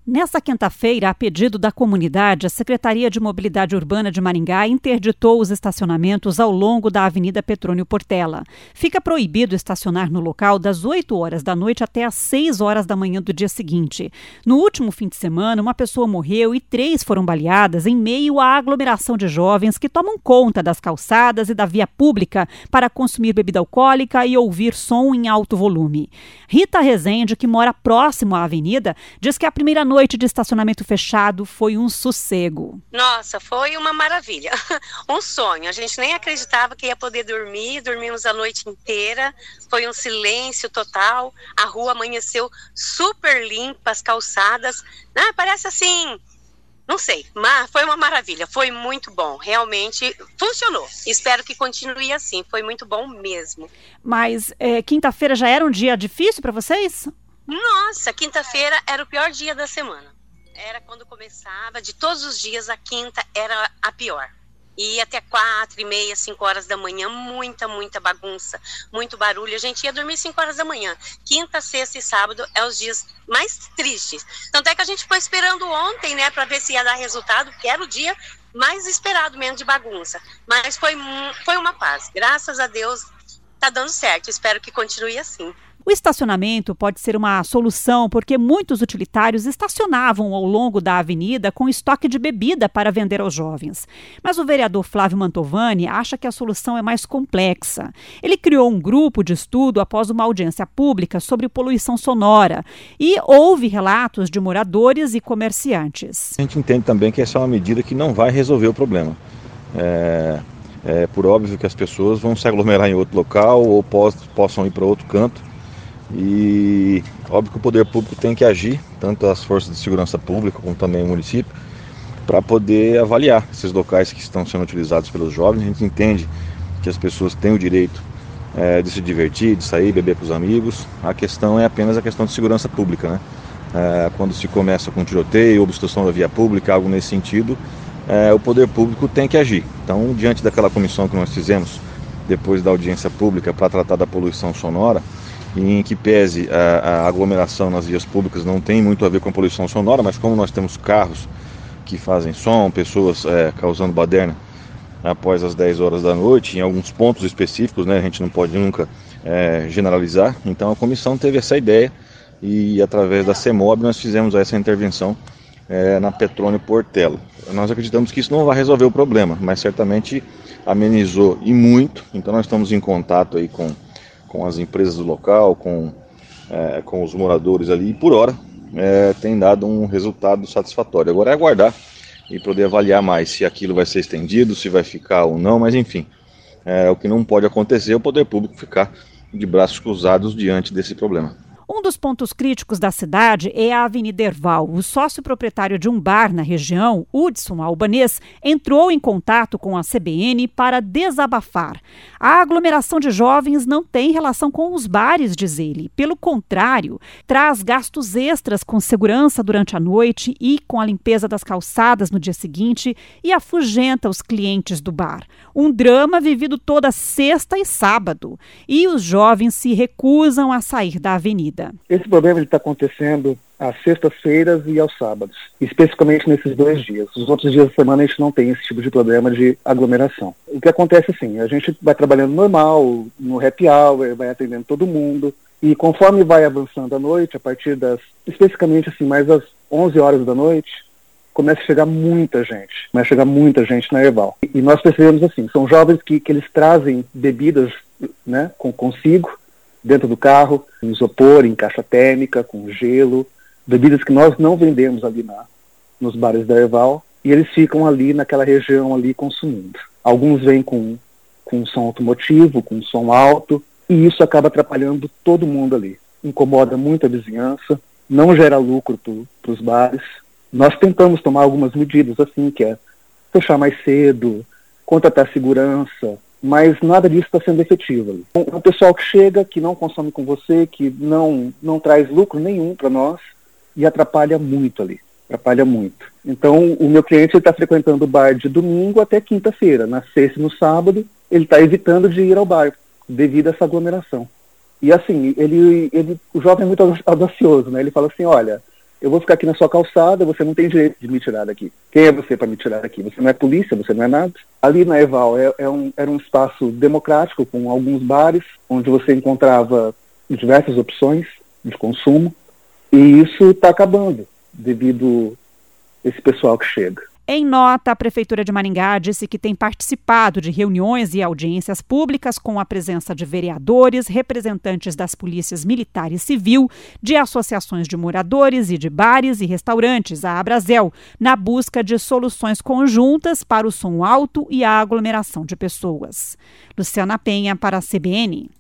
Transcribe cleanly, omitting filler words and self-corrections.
Nesta quinta-feira, a pedido da comunidade, a Secretaria de Mobilidade Urbana de Maringá interditou os estacionamentos ao longo da Avenida Petrônio Portela. Fica proibido estacionar no local das 8 horas da noite até às 6 horas da manhã do dia seguinte. No último fim de semana, uma pessoa morreu e 3 foram baleadas em meio à aglomeração de jovens que tomam conta das calçadas e da via pública para consumir bebida alcoólica e ouvir som em alto volume. Rita Rezende, que mora próximo à avenida, diz que a primeira noite de estacionamento fechado foi um sossego. Nossa, foi uma maravilha. Um sonho. A gente nem acreditava que ia poder dormir. Dormimos a noite inteira. Foi um silêncio total. A rua amanheceu super limpa, as calçadas. Parece assim... Não sei, mas foi uma maravilha, foi muito bom, realmente funcionou. Espero que continue assim, foi muito bom mesmo. Mas quinta-feira já era um dia difícil para vocês? Nossa, quinta-feira era o pior dia da semana. Era quando começava, de todos os dias, a quinta era a pior. E até 4h30, 5 horas da manhã, muita bagunça, muito barulho. A gente ia dormir 5 horas da manhã. Quinta, sexta e sábado é os dias mais tristes. Tanto é que a gente ficou esperando ontem, né, para ver se ia dar resultado, porque era o dia mais esperado mesmo de bagunça. Mas foi uma paz. Graças a Deus, tá dando certo. Espero que continue assim. O estacionamento pode ser uma solução porque muitos utilitários estacionavam ao longo da avenida com estoque de bebida para vender aos jovens. Mas o vereador Flávio Mantovani acha que a solução é mais complexa. Ele criou um grupo de estudo após uma audiência pública sobre poluição sonora e houve relatos de moradores e comerciantes. A gente entende também que essa é uma medida que não vai resolver o problema. É por óbvio que as pessoas vão se aglomerar em outro local ou possam ir para outro canto. E óbvio que o poder público tem que agir, tanto as forças de segurança pública como também o município, para poder avaliar esses locais que estão sendo utilizados pelos jovens. A gente entende que as pessoas têm o direito de se divertir, de sair, beber com os amigos. A questão é apenas a questão de segurança pública, né? Quando se começa com tiroteio, obstrução da via pública, algo nesse sentido, o poder público tem que agir. Então, diante daquela comissão que nós fizemos depois da audiência pública para tratar da poluição sonora, e em que pese a aglomeração nas vias públicas não tem muito a ver com a poluição sonora, mas como nós temos carros que fazem som, pessoas causando baderna após as 10 horas da noite, em alguns pontos específicos, né, a gente não pode nunca generalizar. Então a comissão teve essa ideia e através da CEMOB nós fizemos essa intervenção na Petrônio Portela. Nós acreditamos que isso não vai resolver o problema, mas certamente amenizou e muito. Então nós estamos em contato aí com as empresas do local, com os moradores ali, e por hora tem dado um resultado satisfatório. Agora é aguardar e poder avaliar mais se aquilo vai ser estendido, se vai ficar ou não, mas enfim, o que não pode acontecer é o poder público ficar de braços cruzados diante desse problema. Um dos pontos críticos da cidade é a Avenida Herval. O sócio proprietário de um bar na região, Hudson Albanês, entrou em contato com a CBN para desabafar. A aglomeração de jovens não tem relação com os bares, diz ele. Pelo contrário, traz gastos extras com segurança durante a noite e com a limpeza das calçadas no dia seguinte e afugenta os clientes do bar. Um drama vivido toda sexta e sábado. E os jovens se recusam a sair da avenida. Esse problema está acontecendo às sextas-feiras e aos sábados, especificamente nesses 2 dias. Os outros dias da semana a gente não tem esse tipo de problema de aglomeração. O que acontece assim, a gente vai trabalhando normal, no happy hour, vai atendendo todo mundo, e conforme vai avançando a noite, a partir especificamente assim, mais das 11 horas da noite, começa a chegar muita gente na Herval. E nós percebemos assim, são jovens que eles trazem bebidas, né, consigo, dentro do carro, em isopor, em caixa térmica, com gelo, bebidas que nós não vendemos ali nos bares da Herval, e eles ficam ali naquela região ali consumindo. Alguns vêm com som automotivo, com som alto, e isso acaba atrapalhando todo mundo ali. Incomoda muito a vizinhança, não gera lucro para os bares. Nós tentamos tomar algumas medidas, assim, que é fechar mais cedo, contratar segurança, mas nada disso está sendo efetivo. É um pessoal que chega, que não consome com você, que não traz lucro nenhum para nós e atrapalha muito ali, Então, o meu cliente está frequentando o bar de domingo até quinta-feira. Na sexta e no sábado, ele está evitando de ir ao bar, devido a essa aglomeração. E assim, o jovem é muito audacioso, né? Ele fala assim, olha, eu vou ficar aqui na sua calçada, você não tem direito de me tirar daqui. Quem é você para me tirar daqui? Você não é polícia, você não é nada. Ali na Eval era um espaço democrático, com alguns bares, onde você encontrava diversas opções de consumo, e isso está acabando devido a esse pessoal que chega. Em nota, a Prefeitura de Maringá disse que tem participado de reuniões e audiências públicas com a presença de vereadores, representantes das polícias militar e civil, de associações de moradores e de bares e restaurantes, a Abrazel, na busca de soluções conjuntas para o som alto e a aglomeração de pessoas. Luciana Penha, para a CBN.